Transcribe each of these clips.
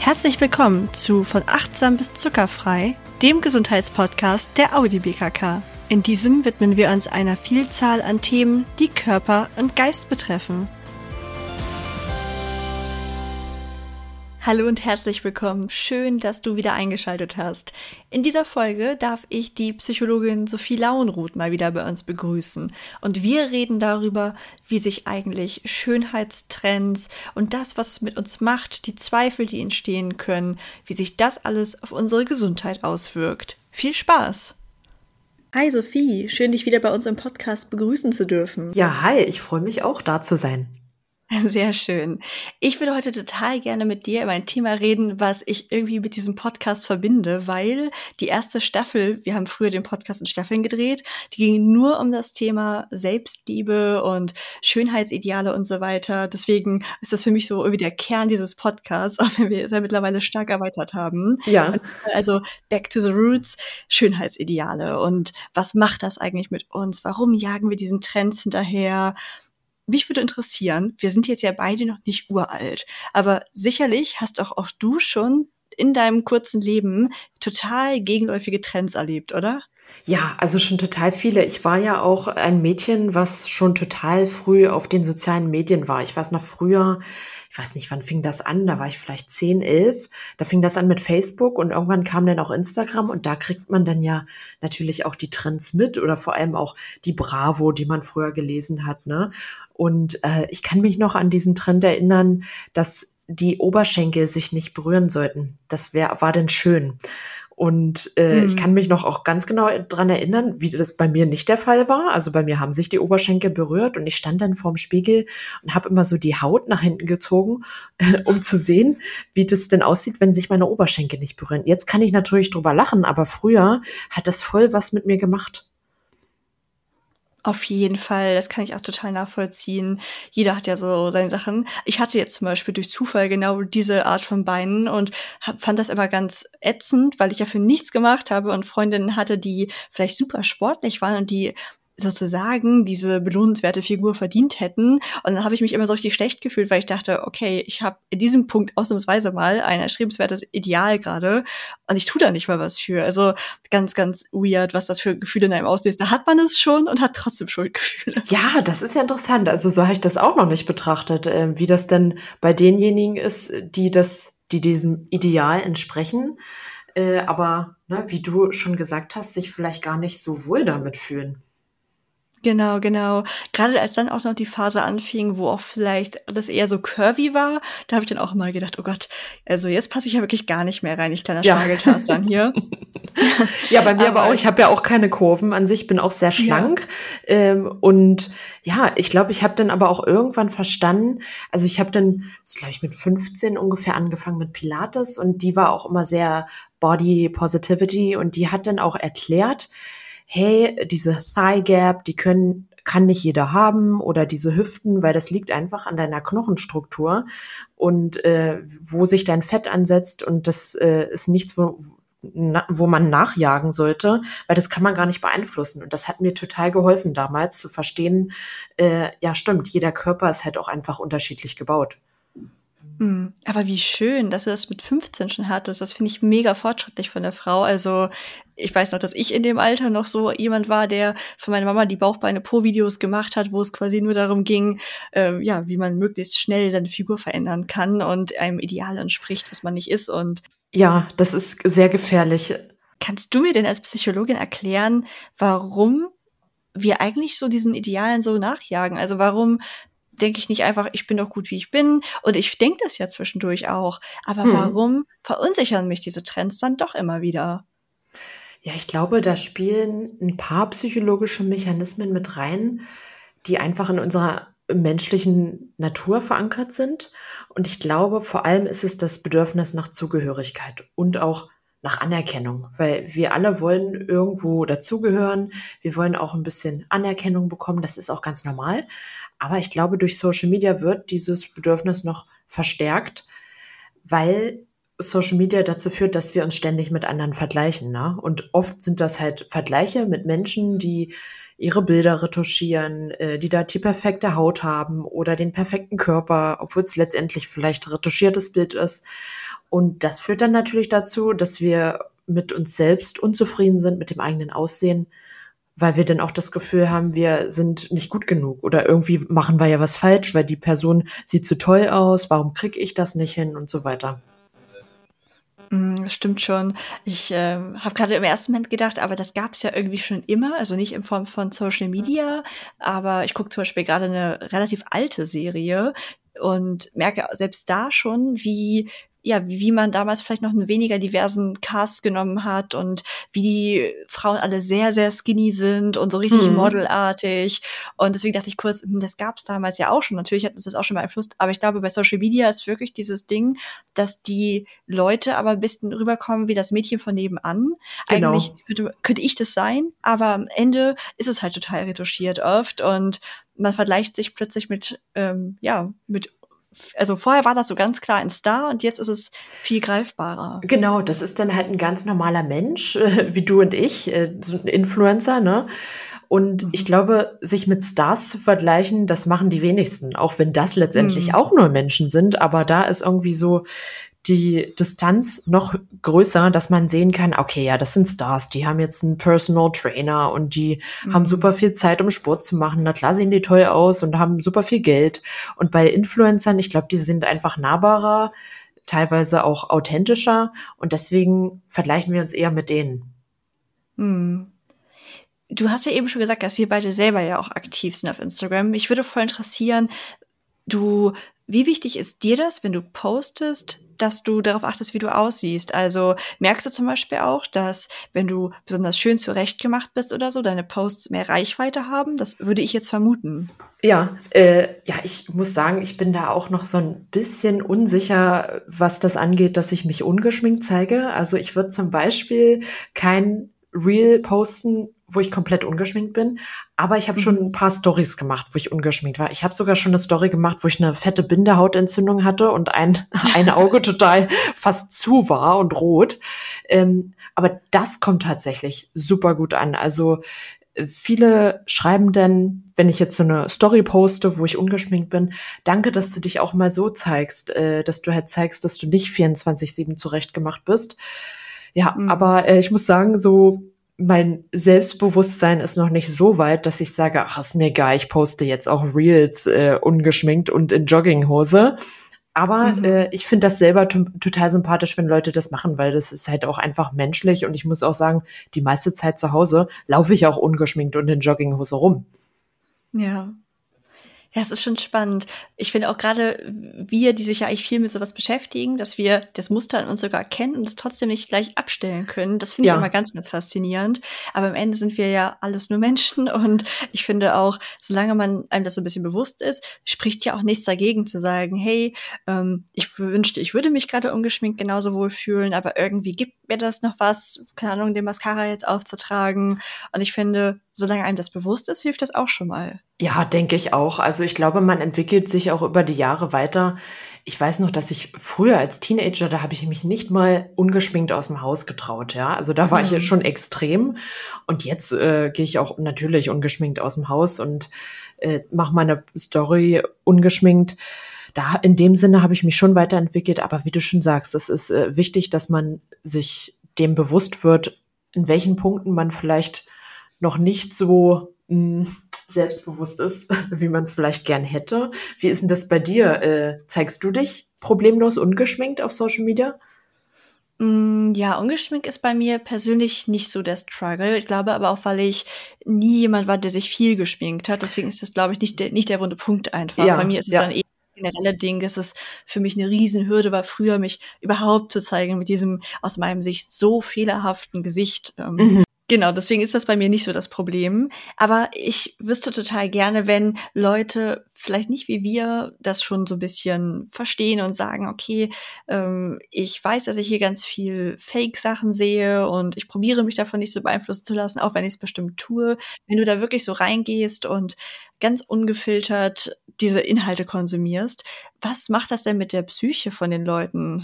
Herzlich willkommen zu Von achtsam bis zuckerfrei, dem Gesundheitspodcast der Audi BKK. In diesem widmen wir uns einer Vielzahl an Themen, die Körper und Geist betreffen. Hallo und herzlich willkommen. Schön, dass du wieder eingeschaltet hast. In dieser Folge darf ich die Psychologin Sophie Lauenroth mal wieder bei uns begrüßen. Und wir reden darüber, wie sich eigentlich Schönheitstrends und das, was es mit uns macht, die Zweifel, die entstehen können, wie sich das alles auf unsere Gesundheit auswirkt. Viel Spaß! Hi Sophie, schön dich wieder bei uns im Podcast begrüßen zu dürfen. Ja, hi, ich freue mich auch, da zu sein. Sehr schön. Ich würde heute total gerne mit dir über ein Thema reden, was ich irgendwie mit diesem Podcast verbinde, weil die erste Staffel, wir haben früher den Podcast in Staffeln gedreht, die ging nur um das Thema Selbstliebe und Schönheitsideale und so weiter. Deswegen ist das für mich so irgendwie der Kern dieses Podcasts, auch wenn wir es ja mittlerweile stark erweitert haben. Ja. Also back to the roots, Schönheitsideale. Und was macht das eigentlich mit uns? Warum jagen wir diesen Trends hinterher? Mich würde interessieren, wir sind jetzt ja beide noch nicht uralt, aber sicherlich hast auch du schon in deinem kurzen Leben total gegenläufige Trends erlebt, oder? Ja, also schon total viele. Ich war ja auch ein Mädchen, was schon total früh auf den sozialen Medien war. Ich weiß noch früher, ich weiß nicht, wann fing das an, da war ich vielleicht 10, 11. Da fing das an mit Facebook und irgendwann kam dann auch Instagram und da kriegt man dann ja natürlich auch die Trends mit oder vor allem auch die Bravo, die man früher gelesen hat, ne? Und ich kann mich noch an diesen Trend erinnern, dass die Oberschenkel sich nicht berühren sollten. Das war denn schön. Und ich kann mich noch auch ganz genau dran erinnern, wie das bei mir nicht der Fall war. Also bei mir haben sich die Oberschenkel berührt und ich stand dann vorm Spiegel und habe immer so die Haut nach hinten gezogen, um zu sehen, wie das denn aussieht, wenn sich meine Oberschenkel nicht berühren. Jetzt kann ich natürlich drüber lachen, aber früher hat das voll was mit mir gemacht. Auf jeden Fall, das kann ich auch total nachvollziehen. Jeder hat ja so seine Sachen. Ich hatte jetzt zum Beispiel durch Zufall genau diese Art von Beinen und fand das immer ganz ätzend, weil ich dafür nichts gemacht habe und Freundinnen hatte, die vielleicht super sportlich waren und die sozusagen diese belohnenswerte Figur verdient hätten. Und dann habe ich mich immer so richtig schlecht gefühlt, weil ich dachte, okay, ich habe in diesem Punkt ausnahmsweise mal ein erstrebenswertes Ideal gerade und ich tue da nicht mal was für. Also ganz, ganz weird, was das für Gefühle in einem auslöst. Da hat man es schon und hat trotzdem Schuldgefühle. Ja, das ist ja interessant. Also so habe ich das auch noch nicht betrachtet, wie das denn bei denjenigen ist, die diesem Ideal entsprechen. Aber ne, wie du schon gesagt hast, sich vielleicht gar nicht so wohl damit fühlen. Genau, genau. Gerade als dann auch noch die Phase anfing, wo auch vielleicht alles eher so curvy war, da habe ich dann auch mal gedacht, oh Gott, also jetzt passe ich ja wirklich gar nicht mehr rein, ich kleiner Spargeltarzan hier. Ja, bei mir aber auch. Ich habe ja auch keine Kurven an sich, bin auch sehr schlank. Ja. Und ja, ich glaube, ich habe dann aber auch irgendwann verstanden, also ich habe dann, glaube ich, mit 15 ungefähr angefangen mit Pilates und die war auch immer sehr Body Positivity und die hat dann auch erklärt, hey, diese Thigh Gap, kann nicht jeder haben oder diese Hüften, weil das liegt einfach an deiner Knochenstruktur und wo sich dein Fett ansetzt und das ist nichts, wo man nachjagen sollte, weil das kann man gar nicht beeinflussen. Und das hat mir total geholfen damals zu verstehen, ja stimmt, jeder Körper ist halt auch einfach unterschiedlich gebaut. Aber wie schön, dass du das mit 15 schon hattest. Das finde ich mega fortschrittlich von der Frau. Also ich weiß noch, dass ich in dem Alter noch so jemand war, der für meine Mama die Bauchbeine-Po-Videos gemacht hat, wo es quasi nur darum ging, wie man möglichst schnell seine Figur verändern kann und einem Ideal entspricht, was man nicht ist. Und ja, das ist sehr gefährlich. Kannst du mir denn als Psychologin erklären, warum wir eigentlich so diesen Idealen so nachjagen? Also warum denke ich nicht einfach, ich bin doch gut, wie ich bin? Und ich denke das ja zwischendurch auch. Aber warum verunsichern mich diese Trends dann doch immer wieder? Ja, ich glaube, da spielen ein paar psychologische Mechanismen mit rein, die einfach in unserer menschlichen Natur verankert sind. Und ich glaube, vor allem ist es das Bedürfnis nach Zugehörigkeit und auch nach Anerkennung, weil wir alle wollen irgendwo dazugehören. Wir wollen auch ein bisschen Anerkennung bekommen. Das ist auch ganz normal. Aber ich glaube, durch Social Media wird dieses Bedürfnis noch verstärkt, weil Social Media dazu führt, dass wir uns ständig mit anderen vergleichen, ne? Und oft sind das halt Vergleiche mit Menschen, die ihre Bilder retuschieren, die da die perfekte Haut haben oder den perfekten Körper, obwohl es letztendlich vielleicht retuschiertes Bild ist. Und das führt dann natürlich dazu, dass wir mit uns selbst unzufrieden sind, mit dem eigenen Aussehen, weil wir dann auch das Gefühl haben, wir sind nicht gut genug oder irgendwie machen wir ja was falsch, weil die Person sieht zu toll aus, warum kriege ich das nicht hin und so weiter. Das stimmt schon. Ich habe gerade im ersten Moment gedacht, aber das gab es ja irgendwie schon immer, also nicht in Form von Social Media, aber ich gucke zum Beispiel gerade eine relativ alte Serie und merke selbst da schon, wie man damals vielleicht noch einen weniger diversen Cast genommen hat und wie die Frauen alle sehr, sehr skinny sind und so richtig modelartig. Und deswegen dachte ich kurz, das gab es damals ja auch schon. Natürlich hat uns das auch schon beeinflusst, aber ich glaube, bei Social Media ist wirklich dieses Ding, dass die Leute aber ein bisschen rüberkommen wie das Mädchen von nebenan. Genau. Eigentlich könnte ich das sein, aber am Ende ist es halt total retuschiert oft und man vergleicht sich plötzlich also vorher war das so ganz klar ein Star und jetzt ist es viel greifbarer. Genau, das ist dann halt ein ganz normaler Mensch, wie du und ich, so ein Influencer, ne? Und ich glaube, sich mit Stars zu vergleichen, das machen die wenigsten, auch wenn das letztendlich auch nur Menschen sind. Aber da ist irgendwie so die Distanz noch größer, dass man sehen kann, okay, ja, das sind Stars, die haben jetzt einen Personal Trainer und die haben super viel Zeit, um Sport zu machen. Na klar sehen die toll aus und haben super viel Geld. Und bei Influencern, ich glaube, die sind einfach nahbarer, teilweise auch authentischer und deswegen vergleichen wir uns eher mit denen. Du hast ja eben schon gesagt, dass wir beide selber ja auch aktiv sind auf Instagram. Mich würde voll interessieren, wie wichtig ist dir das, wenn du postest, dass du darauf achtest, wie du aussiehst? Also merkst du zum Beispiel auch, dass wenn du besonders schön zurechtgemacht bist oder so, deine Posts mehr Reichweite haben? Das würde ich jetzt vermuten. Ja, ich muss sagen, ich bin da auch noch so ein bisschen unsicher, was das angeht, dass ich mich ungeschminkt zeige. Also ich würde zum Beispiel kein Reel posten, wo ich komplett ungeschminkt bin, aber ich habe schon ein paar Stories gemacht, wo ich ungeschminkt war. Ich habe sogar schon eine Story gemacht, wo ich eine fette Bindehautentzündung hatte und ein Auge total fast zu war und rot. Aber das kommt tatsächlich super gut an. Also viele schreiben dann, wenn ich jetzt so eine Story poste, wo ich ungeschminkt bin, danke, dass du dich auch mal so zeigst, dass du halt zeigst, dass du nicht 24/7 zurechtgemacht bist. Ja, aber ich muss sagen, so mein Selbstbewusstsein ist noch nicht so weit, dass ich sage, ach, ist mir egal, ich poste jetzt auch Reels ungeschminkt und in Jogginghose. Aber ich finde das selber total sympathisch, wenn Leute das machen, weil das ist halt auch einfach menschlich. Und ich muss auch sagen, die meiste Zeit zu Hause laufe ich auch ungeschminkt und in Jogginghose rum. Ja. Ja, es ist schon spannend. Ich finde auch gerade wir, die sich ja eigentlich viel mit sowas beschäftigen, dass wir das Muster in uns sogar kennen und es trotzdem nicht gleich abstellen können. Das finde ich Ja. immer ganz, ganz faszinierend. Aber am Ende sind wir ja alles nur Menschen und ich finde auch, solange man einem das so ein bisschen bewusst ist, spricht ja auch nichts dagegen zu sagen, hey, ich wünschte, ich würde mich gerade ungeschminkt genauso wohl fühlen, aber irgendwie gibt mir das noch was, keine Ahnung, den Mascara jetzt aufzutragen. Und ich finde, solange einem das bewusst ist, hilft das auch schon mal. Ja, denke ich auch. Also ich glaube, man entwickelt sich auch über die Jahre weiter. Ich weiß noch, dass ich früher als Teenager, da habe ich mich nicht mal ungeschminkt aus dem Haus getraut, ja. Also da war ich ja schon extrem. Und jetzt gehe ich auch natürlich ungeschminkt aus dem Haus und mache meine Story ungeschminkt. Da in dem Sinne habe ich mich schon weiterentwickelt. Aber wie du schon sagst, es ist wichtig, dass man sich dem bewusst wird, in welchen Punkten man vielleicht noch nicht so selbstbewusst ist, wie man es vielleicht gern hätte. Wie ist denn das bei dir? Zeigst du dich problemlos ungeschminkt auf Social Media? Ja, ungeschminkt ist bei mir persönlich nicht so der Struggle. Ich glaube aber auch, weil ich nie jemand war, der sich viel geschminkt hat. Deswegen ist das, glaube ich, nicht der wunde Punkt einfach. Ja, Bei mir ist es ja. dann eher ein generelle Ding, dass es für mich eine Riesenhürde war, früher mich überhaupt zu zeigen mit diesem aus meinem Sicht so fehlerhaften Gesicht. Genau, deswegen ist das bei mir nicht so das Problem. Aber ich wüsste total gerne, wenn Leute vielleicht nicht wie wir das schon so ein bisschen verstehen und sagen, okay, ich weiß, dass ich hier ganz viel Fake-Sachen sehe und ich probiere mich davon nicht so beeinflussen zu lassen, auch wenn ich es bestimmt tue. Wenn du da wirklich so reingehst und ganz ungefiltert diese Inhalte konsumierst, was macht das denn mit der Psyche von den Leuten?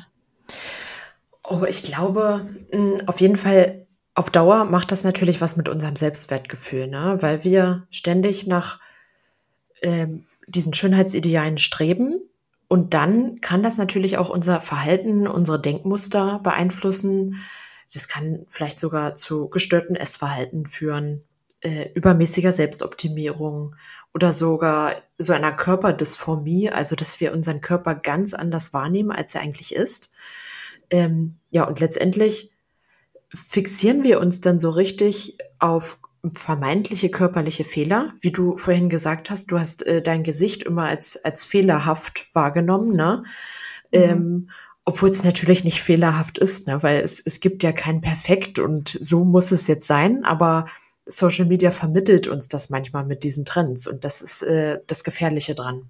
Oh, ich glaube, auf jeden Fall auf Dauer macht das natürlich was mit unserem Selbstwertgefühl, ne? Weil wir ständig nach diesen Schönheitsidealen streben Und dann kann das natürlich auch unser Verhalten, unsere Denkmuster beeinflussen. Das kann vielleicht sogar zu gestörtem Essverhalten führen, übermäßiger Selbstoptimierung oder sogar so einer Körperdysphormie, also dass wir unseren Körper ganz anders wahrnehmen, als er eigentlich ist. Ja, und letztendlich fixieren wir uns dann so richtig auf vermeintliche körperliche Fehler, wie du vorhin gesagt hast, du hast dein Gesicht immer als fehlerhaft wahrgenommen, ne? Mhm. Obwohl es natürlich nicht fehlerhaft ist, ne? Weil es gibt ja kein Perfekt und so muss es jetzt sein, aber Social Media vermittelt uns das manchmal mit diesen Trends und das ist das Gefährliche dran.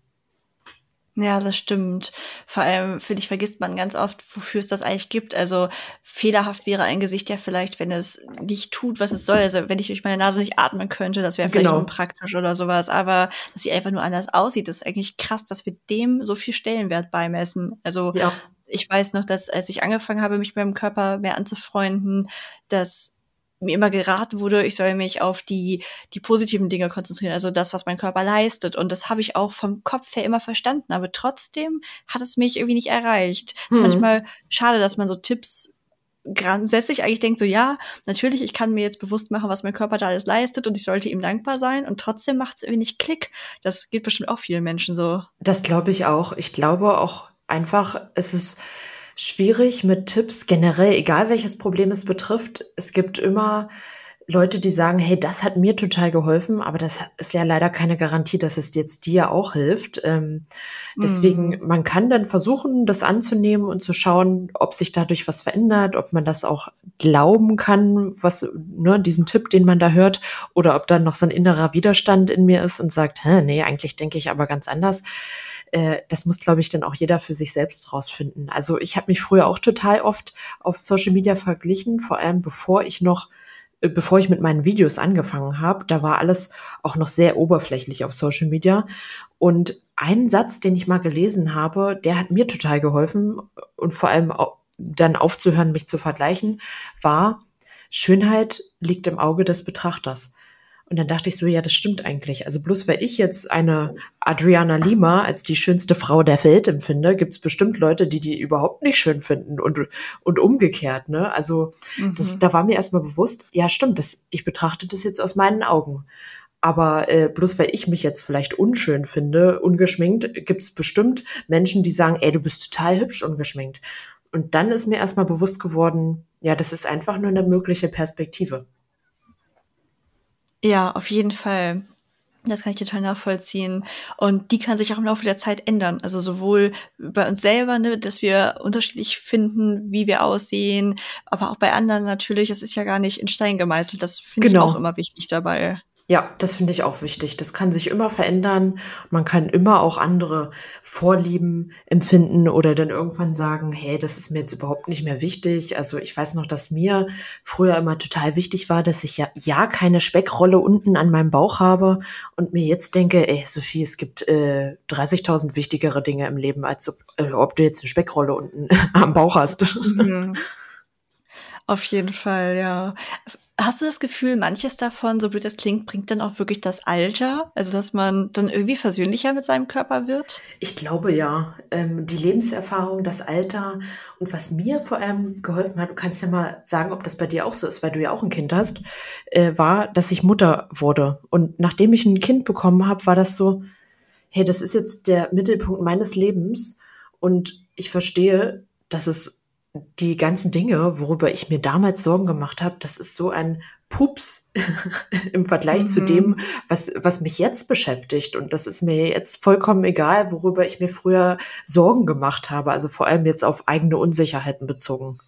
Ja, das stimmt. Vor allem, finde ich, vergisst man ganz oft, wofür es das eigentlich gibt. Also fehlerhaft wäre ein Gesicht ja vielleicht, wenn es nicht tut, was es soll. Also wenn ich durch meine Nase nicht atmen könnte, das wäre vielleicht Genau. unpraktisch oder sowas. Aber dass sie einfach nur anders aussieht, ist eigentlich krass, dass wir dem so viel Stellenwert beimessen. Also Ja. ich weiß noch, dass als ich angefangen habe, mich mit meinem Körper mehr anzufreunden, dass mir immer geraten wurde, ich soll mich auf die positiven Dinge konzentrieren, also das, was mein Körper leistet. Und das habe ich auch vom Kopf her immer verstanden. Aber trotzdem hat es mich irgendwie nicht erreicht. Es ist Hm. manchmal schade, dass man so Tipps grundsätzlich eigentlich denkt, so ja, natürlich, ich kann mir jetzt bewusst machen, was mein Körper da alles leistet und ich sollte ihm dankbar sein. Und trotzdem macht es irgendwie nicht Klick. Das geht bestimmt auch vielen Menschen so. Das glaube ich auch. Ich glaube auch einfach, es ist schwierig mit Tipps generell, egal welches Problem es betrifft. Es gibt immer Leute, die sagen, hey, das hat mir total geholfen, aber das ist ja leider keine Garantie, dass es jetzt dir auch hilft. Deswegen, Mm. man kann dann versuchen, das anzunehmen und zu schauen, ob sich dadurch was verändert, ob man das auch glauben kann, was, ne, diesen Tipp, den man da hört, oder ob dann noch so ein innerer Widerstand in mir ist und sagt, hä, nee, eigentlich denke ich aber ganz anders. Das muss, glaube ich, dann auch jeder für sich selbst rausfinden. Also ich habe mich früher auch total oft auf Social Media verglichen, vor allem bevor ich mit meinen Videos angefangen habe. Da war alles auch noch sehr oberflächlich auf Social Media. Und ein Satz, den ich mal gelesen habe, der hat mir total geholfen und vor allem auch dann aufzuhören, mich zu vergleichen, war: Schönheit liegt im Auge des Betrachters. Und dann dachte ich so, ja, das stimmt eigentlich. Also bloß weil ich jetzt eine Adriana Lima als die schönste Frau der Welt empfinde, gibt es bestimmt Leute, die die überhaupt nicht schön finden und umgekehrt, ne? Also Mhm. da war mir erstmal bewusst, ja, stimmt, ich betrachte das jetzt aus meinen Augen. Aber bloß weil ich mich jetzt vielleicht unschön finde, ungeschminkt, gibt es bestimmt Menschen, die sagen, ey, du bist total hübsch ungeschminkt. Und dann ist mir erstmal bewusst geworden, ja, das ist einfach nur eine mögliche Perspektive. Ja, auf jeden Fall. Das kann ich total nachvollziehen. Und die kann sich auch im Laufe der Zeit ändern. Also sowohl bei uns selber, ne, dass wir unterschiedlich finden, wie wir aussehen, aber auch bei anderen natürlich. Es ist ja gar nicht in Stein gemeißelt. Das finde ich auch Genau. immer wichtig dabei. Ja, das finde ich auch wichtig. Das kann sich immer verändern. Man kann immer auch andere Vorlieben empfinden oder dann irgendwann sagen, hey, das ist mir jetzt überhaupt nicht mehr wichtig. Also ich weiß noch, dass mir früher immer total wichtig war, dass ich ja keine Speckrolle unten an meinem Bauch habe und mir jetzt denke, ey, Sophie, es gibt 30.000 wichtigere Dinge im Leben, als ob du jetzt eine Speckrolle unten am Bauch hast. Mhm. Auf jeden Fall, ja. Hast du das Gefühl, manches davon, so blöd das klingt, bringt dann auch wirklich das Alter? Also, dass man dann irgendwie versöhnlicher mit seinem Körper wird? Ich glaube ja, die Lebenserfahrung, das Alter und was mir vor allem geholfen hat, du kannst ja mal sagen, ob das bei dir auch so ist, weil du ja auch ein Kind hast, war, dass ich Mutter wurde. Und nachdem ich ein Kind bekommen habe, war das so, hey, das ist jetzt der Mittelpunkt meines Lebens und ich verstehe, dass es die ganzen Dinge, worüber ich mir damals Sorgen gemacht habe, das ist so ein Pups im Vergleich zu dem, Mhm. was mich jetzt beschäftigt. Und das ist mir jetzt vollkommen egal, worüber ich mir früher Sorgen gemacht habe. Also vor allem jetzt auf eigene Unsicherheiten bezogen.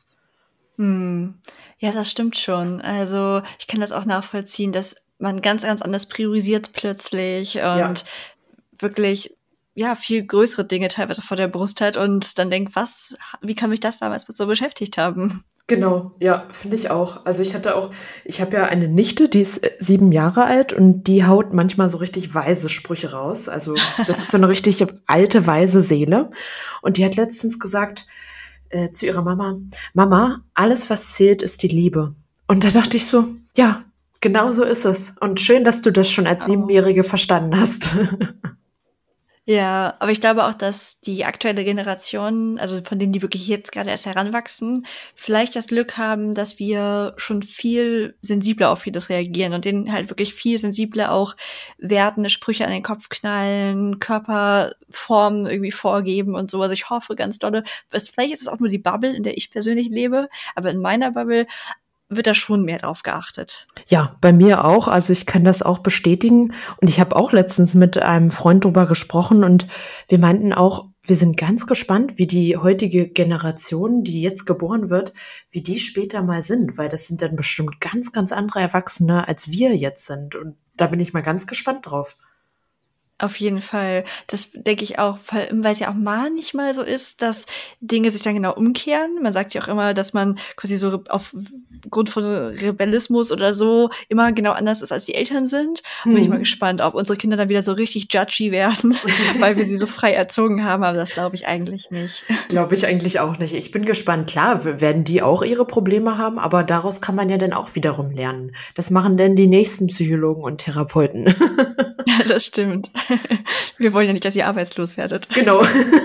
Hm. Ja, das stimmt schon. Also, ich kann das auch nachvollziehen, dass man ganz, ganz anders priorisiert plötzlich und Ja, wirklich, ja, viel größere Dinge teilweise vor der Brust hat und dann denkt: wie kann mich das damals so beschäftigt haben? genau. Ja, finde ich auch. Also ich habe ja eine Nichte, die ist 7 Jahre alt und die haut manchmal so richtig weise Sprüche raus. Also das ist so eine richtig alte, weise Seele. Und die hat letztens gesagt, zu ihrer Mama, Mama, alles, was zählt, ist die Liebe. Und da dachte ich so, ja, genau so ist es. Und schön, dass du das schon als Oh. Siebenjährige verstanden hast. Ja, aber ich glaube auch, dass die aktuelle Generation, also von denen, die wirklich jetzt gerade erst heranwachsen, vielleicht das Glück haben, dass wir schon viel sensibler auf vieles reagieren und denen halt wirklich viel sensibler auch wertende Sprüche an den Kopf knallen, Körperformen irgendwie vorgeben und so. Also ich hoffe ganz dolle, vielleicht ist es auch nur die Bubble, in der ich persönlich lebe, aber in meiner Bubble wird da schon mehr drauf geachtet. Ja, bei mir auch. Also ich kann das auch bestätigen. Und ich habe auch letztens mit einem Freund drüber gesprochen und wir meinten auch, wir sind ganz gespannt, wie die heutige Generation, die jetzt geboren wird, wie die später mal sind, weil das sind dann bestimmt ganz, ganz andere Erwachsene, als wir jetzt sind. Und da bin ich mal ganz gespannt drauf. Auf jeden Fall. Das denke ich auch, weil es ja auch manchmal so ist, dass Dinge sich dann genau umkehren. Man sagt ja auch immer, dass man quasi so aufgrund von Rebellismus oder so immer genau anders ist, als die Eltern sind. Und bin ich mal gespannt, ob unsere Kinder dann wieder so richtig judgy werden, weil wir sie so frei erzogen haben. Aber das glaube ich eigentlich nicht. Glaube ich eigentlich auch nicht. Ich bin gespannt. Klar, werden die auch ihre Probleme haben, aber daraus kann man ja dann auch wiederum lernen. Das machen dann die nächsten Psychologen und Therapeuten. Ja, das stimmt. Wir wollen ja nicht, dass ihr arbeitslos werdet. Genau.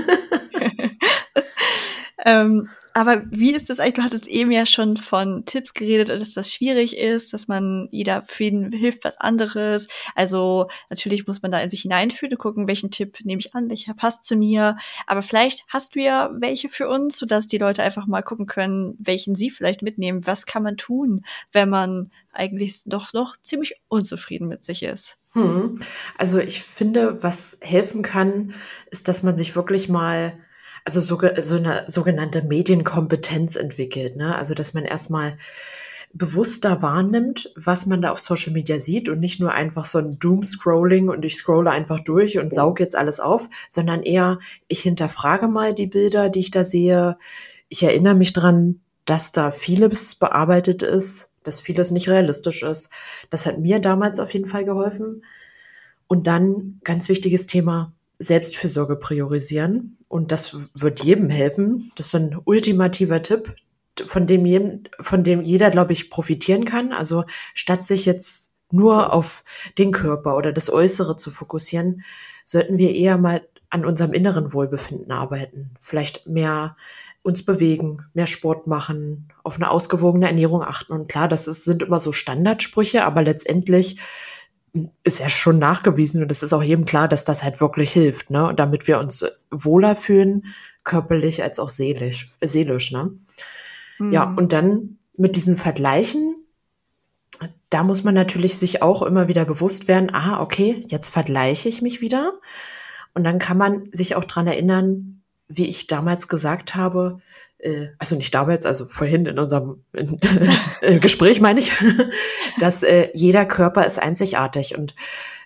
Aber wie ist das eigentlich? Du hattest eben ja schon von Tipps geredet, dass das schwierig ist, dass für jeden hilft was anderes. Also natürlich muss man da in sich hineinfühlen und gucken, welchen Tipp nehme ich an, welcher passt zu mir. Aber vielleicht hast du ja welche für uns, sodass die Leute einfach mal gucken können, welchen sie vielleicht mitnehmen. Was kann man tun, wenn man eigentlich doch noch ziemlich unzufrieden mit sich ist? Also ich finde, was helfen kann, ist, dass man sich wirklich mal, also so eine sogenannte Medienkompetenz entwickelt, ne? Also dass man erstmal bewusster wahrnimmt, was man da auf Social Media sieht und nicht nur einfach so ein Doom-Scrolling und ich scrolle einfach durch und sauge jetzt alles auf, sondern eher, ich hinterfrage mal die Bilder, die ich da sehe. Ich erinnere mich dran, dass da vieles bearbeitet ist, dass vieles nicht realistisch ist. Das hat mir damals auf jeden Fall geholfen. Und dann, ganz wichtiges Thema, Selbstfürsorge priorisieren. Und das wird jedem helfen. Das ist ein ultimativer Tipp, von dem jeder, glaube ich, profitieren kann. Also statt sich jetzt nur auf den Körper oder das Äußere zu fokussieren, sollten wir eher mal an unserem inneren Wohlbefinden arbeiten. Vielleicht mehr uns bewegen, mehr Sport machen, auf eine ausgewogene Ernährung achten. Und klar, sind immer so Standardsprüche, aber letztendlich ist ja schon nachgewiesen und es ist auch jedem klar, dass das halt wirklich hilft, ne? Und damit wir uns wohler fühlen, körperlich als auch seelisch, ne? Ja, und dann mit diesen Vergleichen, da muss man natürlich sich auch immer wieder bewusst werden, okay, jetzt vergleiche ich mich wieder. Und dann kann man sich auch dran erinnern, wie ich damals gesagt habe, also nicht damals, also vorhin in unserem Gespräch meine ich, dass jeder Körper ist einzigartig und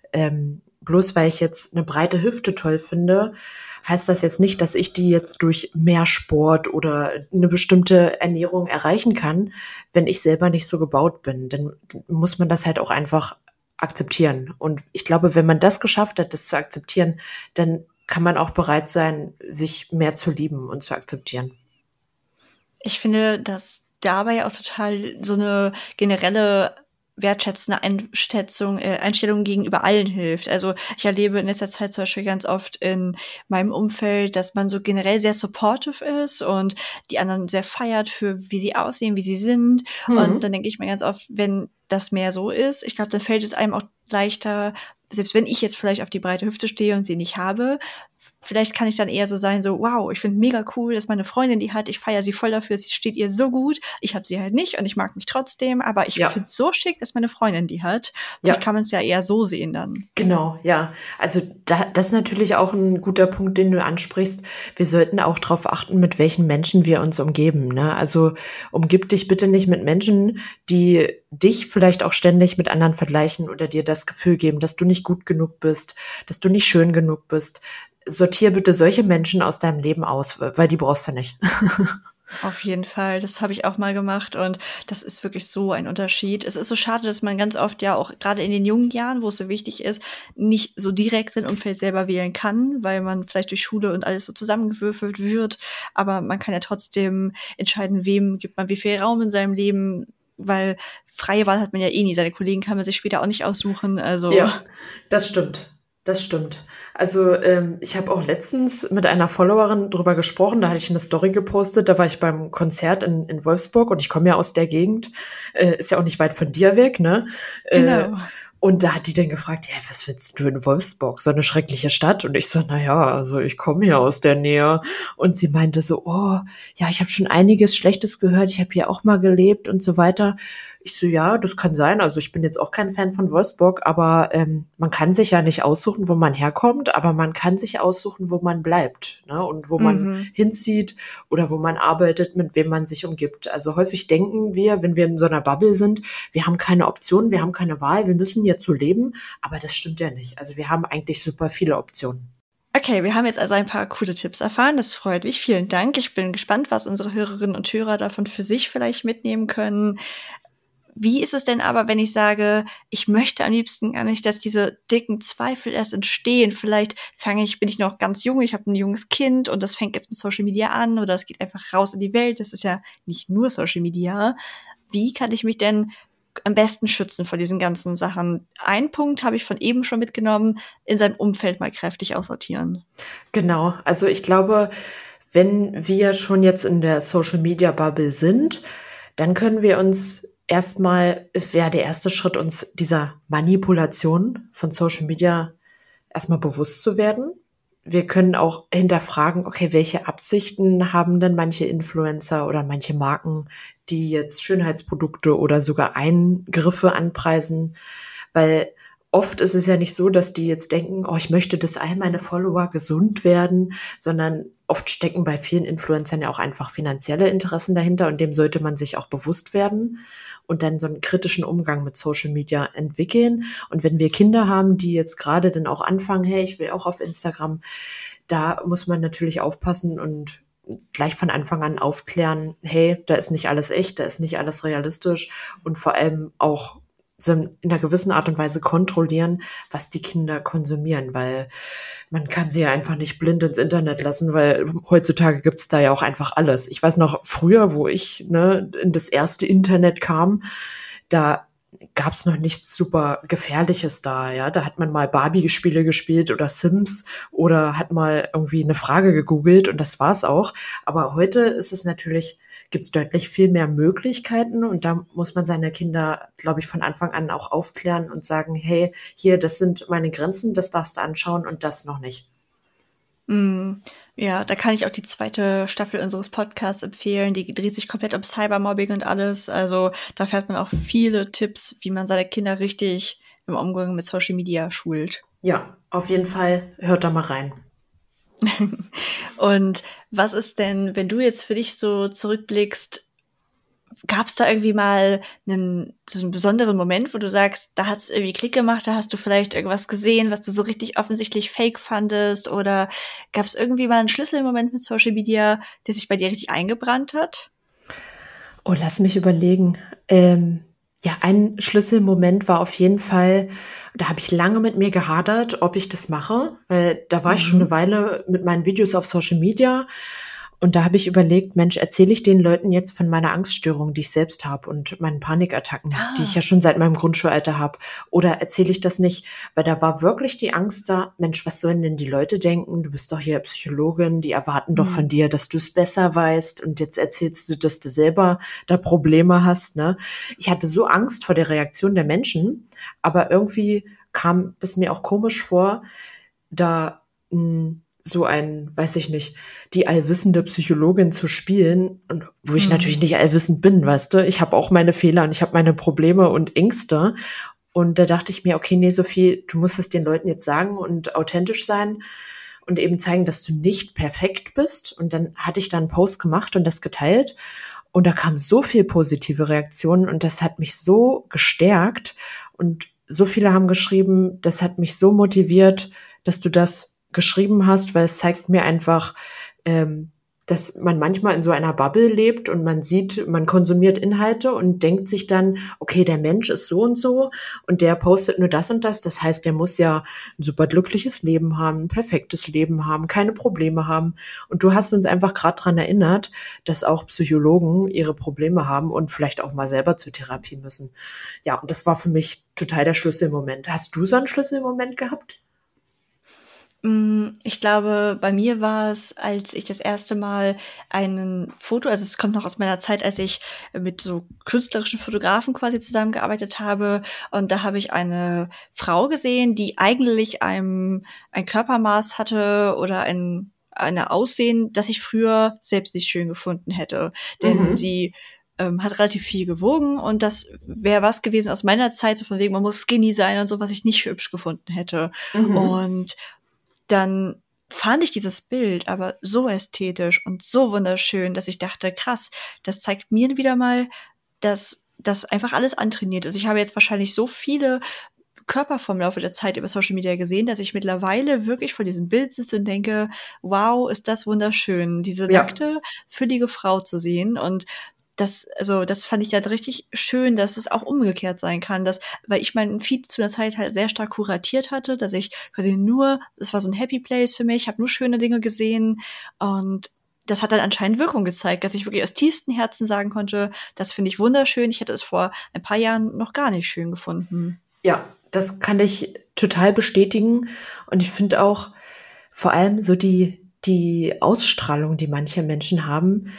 bloß weil ich jetzt eine breite Hüfte toll finde, heißt das jetzt nicht, dass ich die jetzt durch mehr Sport oder eine bestimmte Ernährung erreichen kann, wenn ich selber nicht so gebaut bin. Dann muss man das halt auch einfach akzeptieren. Und ich glaube, wenn man das geschafft hat, das zu akzeptieren, dann kann man auch bereit sein, sich mehr zu lieben und zu akzeptieren. Ich finde, dass dabei auch total so eine generelle wertschätzende Einstellung gegenüber allen hilft. Also ich erlebe in letzter Zeit zum Beispiel ganz oft in meinem Umfeld, dass man so generell sehr supportive ist und die anderen sehr feiert für wie sie aussehen, wie sie sind. Und dann denke ich mir ganz oft, wenn das mehr so ist, ich glaube, dann fällt es einem auch leichter, selbst wenn ich jetzt vielleicht auf die breite Hüfte stehe und sie nicht habe, vielleicht kann ich dann eher so sein, so, wow, ich finde mega cool, dass meine Freundin die hat, ich feiere sie voll dafür, sie steht ihr so gut, ich habe sie halt nicht und ich mag mich trotzdem, aber ich finde es so schick, dass meine Freundin die hat. Vielleicht kann man es ja eher so sehen dann. Genau, ja. Also das ist natürlich auch ein guter Punkt, den du ansprichst. Wir sollten auch darauf achten, mit welchen Menschen wir uns umgeben, ne? Also umgib dich bitte nicht mit Menschen, die dich vielleicht auch ständig mit anderen vergleichen oder dir das Gefühl geben, dass du nicht gut genug bist, dass du nicht schön genug bist. Sortier bitte solche Menschen aus deinem Leben aus, weil die brauchst du nicht. Auf jeden Fall, das habe ich auch mal gemacht und das ist wirklich so ein Unterschied. Es ist so schade, dass man ganz oft ja auch gerade in den jungen Jahren, wo es so wichtig ist, nicht so direkt sein Umfeld selber wählen kann, weil man vielleicht durch Schule und alles so zusammengewürfelt wird. Aber man kann ja trotzdem entscheiden, wem gibt man wie viel Raum in seinem Leben, weil freie Wahl hat man ja eh nie. Seine Kollegen kann man sich später auch nicht aussuchen. Also ja, das stimmt. Das stimmt. Also ich habe auch letztens mit einer Followerin drüber gesprochen, da hatte ich eine Story gepostet, da war ich beim Konzert in Wolfsburg und ich komme ja aus der Gegend, ist ja auch nicht weit von dir weg, ne? Äh, Genau. und da hat die dann gefragt, ja, was willst du in Wolfsburg, so eine schreckliche Stadt? Und ich so, naja, also ich komme ja aus der Nähe. Und sie meinte so, oh, ja, ich habe schon einiges Schlechtes gehört, ich habe hier auch mal gelebt und so weiter. Ich so, ja, das kann sein. Also ich bin jetzt auch kein Fan von Wolfsburg, aber man kann sich ja nicht aussuchen, wo man herkommt, aber man kann sich aussuchen, wo man bleibt, ne? Und wo man Mhm. hinzieht oder wo man arbeitet, mit wem man sich umgibt. Also häufig denken wir, wenn wir in so einer Bubble sind, wir haben keine Option, wir haben keine Wahl, wir müssen jetzt so leben, aber das stimmt ja nicht. Also wir haben eigentlich super viele Optionen. Okay, wir haben jetzt also ein paar coole Tipps erfahren. Das freut mich. Vielen Dank. Ich bin gespannt, was unsere Hörerinnen und Hörer davon für sich vielleicht mitnehmen können. Wie ist es denn aber, wenn ich sage, ich möchte am liebsten gar nicht, dass diese dicken Zweifel erst entstehen? Vielleicht bin ich noch ganz jung, ich habe ein junges Kind und das fängt jetzt mit Social Media an oder es geht einfach raus in die Welt. Das ist ja nicht nur Social Media. Wie kann ich mich denn am besten schützen vor diesen ganzen Sachen? Ein Punkt habe ich von eben schon mitgenommen, in seinem Umfeld mal kräftig aussortieren. Genau, also ich glaube, wenn wir schon jetzt in der Social Media Bubble sind, dann können wir uns erstmal, wäre der erste Schritt, uns dieser Manipulation von Social Media erstmal bewusst zu werden. Wir können auch hinterfragen, okay, welche Absichten haben denn manche Influencer oder manche Marken, die jetzt Schönheitsprodukte oder sogar Eingriffe anpreisen, weil oft ist es ja nicht so, dass die jetzt denken, oh, ich möchte, dass all meine Follower gesund werden, sondern oft stecken bei vielen Influencern ja auch einfach finanzielle Interessen dahinter und dem sollte man sich auch bewusst werden und dann so einen kritischen Umgang mit Social Media entwickeln. Und wenn wir Kinder haben, die jetzt gerade dann auch anfangen, hey, ich will auch auf Instagram, da muss man natürlich aufpassen und gleich von Anfang an aufklären, hey, da ist nicht alles echt, da ist nicht alles realistisch und vor allem auch so in einer gewissen Art und Weise kontrollieren, was die Kinder konsumieren, weil man kann sie ja einfach nicht blind ins Internet lassen, weil heutzutage gibt's da ja auch einfach alles. Ich weiß noch früher, wo ich in das erste Internet kam, da gab's noch nichts super Gefährliches da, ja. Da hat man mal Barbie-Spiele gespielt oder Sims oder hat mal irgendwie eine Frage gegoogelt und das war's auch. Aber heute ist es natürlich, gibt's deutlich viel mehr Möglichkeiten und da muss man seine Kinder, glaube ich, von Anfang an auch aufklären und sagen, hey, hier, das sind meine Grenzen, das darfst du anschauen und das noch nicht. Mm, ja, da kann ich auch die zweite Staffel unseres Podcasts empfehlen. Die dreht sich komplett um Cybermobbing und alles. Also da fährt man auch viele Tipps, wie man seine Kinder richtig im Umgang mit Social Media schult. Ja, auf jeden Fall, hört da mal rein. Und was ist denn, wenn du jetzt für dich so zurückblickst, gab es da irgendwie mal so einen besonderen Moment, wo du sagst, da hat es irgendwie Klick gemacht, da hast du vielleicht irgendwas gesehen, was du so richtig offensichtlich fake fandest? Oder gab es irgendwie mal einen Schlüsselmoment mit Social Media, der sich bei dir richtig eingebrannt hat? Oh, lass mich überlegen. Ja, ein Schlüsselmoment war auf jeden Fall, da habe ich lange mit mir gehadert, ob ich das mache, weil da war ich schon eine Mhm. Weile mit meinen Videos auf Social Media und da habe ich überlegt, Mensch, erzähle ich den Leuten jetzt von meiner Angststörung, die ich selbst habe und meinen Panikattacken, die ich ja Ah. schon seit meinem Grundschulalter habe, oder erzähle ich das nicht? Weil da war wirklich die Angst da, Mensch, was sollen denn die Leute denken? Du bist doch hier Psychologin, die erwarten doch von Mhm. dir, dass du es besser weißt und jetzt erzählst du, dass du selber da Probleme hast, ne? Ich hatte so Angst vor der Reaktion der Menschen, aber irgendwie kam das mir auch komisch vor, da so ein, weiß ich nicht, die allwissende Psychologin zu spielen, und wo ich natürlich Mhm. nicht allwissend bin, weißt du, ich habe auch meine Fehler und ich habe meine Probleme und Ängste. Und da dachte ich mir, okay, nee, Sophie, du musst es den Leuten jetzt sagen und authentisch sein und eben zeigen, dass du nicht perfekt bist. Und dann hatte ich da einen Post gemacht und das geteilt. Und da kam so viel positive Reaktionen und das hat mich so gestärkt. Und so viele haben geschrieben, das hat mich so motiviert, dass du das geschrieben hast, weil es zeigt mir einfach, dass man manchmal in so einer Bubble lebt und man sieht, man konsumiert Inhalte und denkt sich dann, okay, der Mensch ist so und der postet nur das und das. Das heißt, der muss ja ein super glückliches Leben haben, ein perfektes Leben haben, keine Probleme haben. Und du hast uns einfach gerade dran erinnert, dass auch Psychologen ihre Probleme haben und vielleicht auch mal selber zur Therapie müssen. Ja, und das war für mich total der Schlüsselmoment. Hast du so einen Schlüsselmoment gehabt? Ich glaube, bei mir war es, als ich das erste Mal ein Foto, also es kommt noch aus meiner Zeit, als ich mit so künstlerischen Fotografen quasi zusammengearbeitet habe. Und da habe ich eine Frau gesehen, die eigentlich ein Körpermaß hatte oder eine Aussehen, das ich früher selbst nicht schön gefunden hätte. Denn sie hat relativ viel gewogen und das wäre was gewesen aus meiner Zeit, so von wegen, man muss skinny sein und so, was ich nicht hübsch gefunden hätte. Und dann fand ich dieses Bild aber so ästhetisch und so wunderschön, dass ich dachte, krass, das zeigt mir wieder mal, dass das einfach alles antrainiert ist. Ich habe jetzt wahrscheinlich so viele Körper vom Laufe der Zeit über Social Media gesehen, dass ich mittlerweile wirklich vor diesem Bild sitze und denke, wow, ist das wunderschön, diese nackte, füllige Frau zu sehen. Und das fand ich halt richtig schön, dass es auch umgekehrt sein kann, weil ich meinen Feed zu der Zeit halt sehr stark kuratiert hatte, dass ich quasi es war so ein Happy Place für mich, habe nur schöne Dinge gesehen und das hat dann anscheinend Wirkung gezeigt, dass ich wirklich aus tiefstem Herzen sagen konnte, das finde ich wunderschön, ich hätte es vor ein paar Jahren noch gar nicht schön gefunden. Ja, das kann ich total bestätigen und ich finde auch vor allem so die Ausstrahlung, die manche Menschen haben,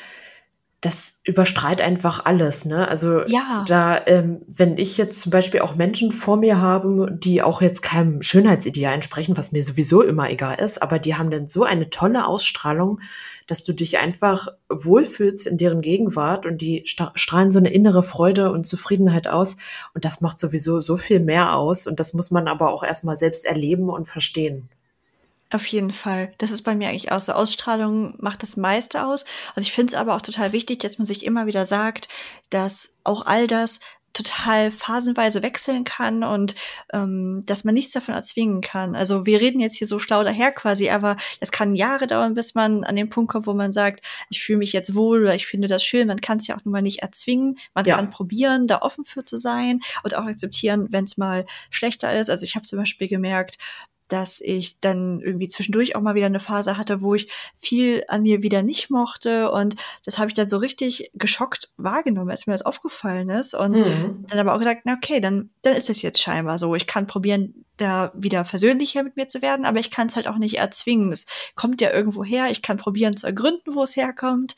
das überstrahlt einfach alles, ne? Also da, wenn ich jetzt zum Beispiel auch Menschen vor mir habe, die auch jetzt keinem Schönheitsideal entsprechen, was mir sowieso immer egal ist, aber die haben dann so eine tolle Ausstrahlung, dass du dich einfach wohlfühlst in deren Gegenwart und die strahlen so eine innere Freude und Zufriedenheit aus und das macht sowieso so viel mehr aus und das muss man aber auch erstmal selbst erleben und verstehen. Auf jeden Fall. Das ist bei mir eigentlich auch so. Ausstrahlung macht das meiste aus. Und ich finde es aber auch total wichtig, dass man sich immer wieder sagt, dass auch all das total phasenweise wechseln kann und dass man nichts davon erzwingen kann. Also wir reden jetzt hier so schlau daher quasi, aber es kann Jahre dauern, bis man an den Punkt kommt, wo man sagt, ich fühle mich jetzt wohl oder ich finde das schön. Man kann es ja auch nun mal nicht erzwingen. Man kann probieren, da offen für zu sein und auch akzeptieren, wenn es mal schlechter ist. Also ich habe zum Beispiel gemerkt, dass ich dann irgendwie zwischendurch auch mal wieder eine Phase hatte, wo ich viel an mir wieder nicht mochte und das habe ich dann so richtig geschockt wahrgenommen, als mir das aufgefallen ist und dann aber auch gesagt, na okay, dann ist es jetzt scheinbar so. Ich kann probieren, da wieder versöhnlicher mit mir zu werden, aber ich kann es halt auch nicht erzwingen. Es kommt ja irgendwo her, ich kann probieren zu ergründen, wo es herkommt,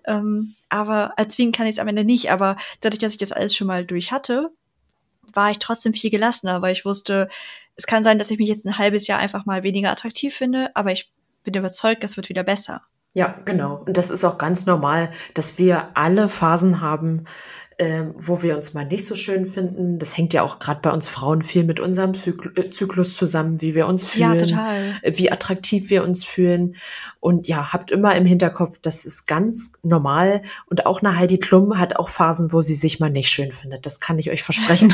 aber erzwingen kann ich es am Ende nicht. Aber dadurch, dass ich das alles schon mal durch hatte, war ich trotzdem viel gelassener, weil ich wusste, es kann sein, dass ich mich jetzt ein halbes Jahr einfach mal weniger attraktiv finde, aber ich bin überzeugt, das wird wieder besser. Ja, genau. Und das ist auch ganz normal, dass wir alle Phasen haben, wo wir uns mal nicht so schön finden. Das hängt ja auch gerade bei uns Frauen viel mit unserem Zyklus zusammen, wie wir uns fühlen, total. Wie attraktiv wir uns fühlen. Und ja, habt immer im Hinterkopf, das ist ganz normal. Und auch eine Heidi Klum hat auch Phasen, wo sie sich mal nicht schön findet. Das kann ich euch versprechen.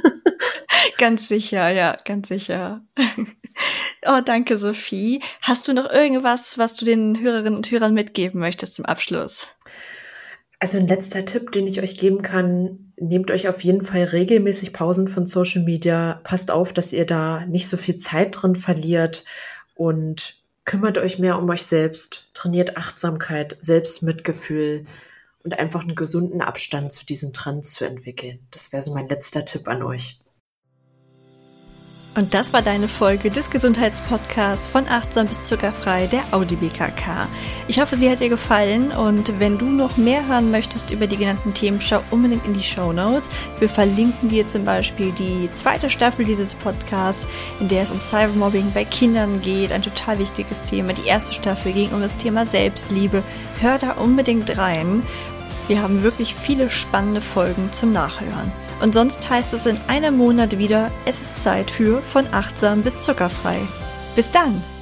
Ganz sicher, ja, ganz sicher. Oh, danke, Sophie. Hast du noch irgendwas, was du den Hörerinnen und Hörern mitgeben möchtest zum Abschluss? Also ein letzter Tipp, den ich euch geben kann, nehmt euch auf jeden Fall regelmäßig Pausen von Social Media. Passt auf, dass ihr da nicht so viel Zeit drin verliert und kümmert euch mehr um euch selbst. Trainiert Achtsamkeit, Selbstmitgefühl und einfach einen gesunden Abstand zu diesen Trends zu entwickeln. Das wäre so mein letzter Tipp an euch. Und das war deine Folge des Gesundheitspodcasts von Achtsam bis Zuckerfrei, der Audi BKK. Ich hoffe, sie hat dir gefallen und wenn du noch mehr hören möchtest über die genannten Themen, schau unbedingt in die Shownotes. Wir verlinken dir zum Beispiel die 2. Staffel dieses Podcasts, in der es um Cybermobbing bei Kindern geht, ein total wichtiges Thema. Die 1. Staffel ging um das Thema Selbstliebe. Hör da unbedingt rein. Wir haben wirklich viele spannende Folgen zum Nachhören. Und sonst heißt es in einem Monat wieder, es ist Zeit für von achtsam bis zuckerfrei. Bis dann!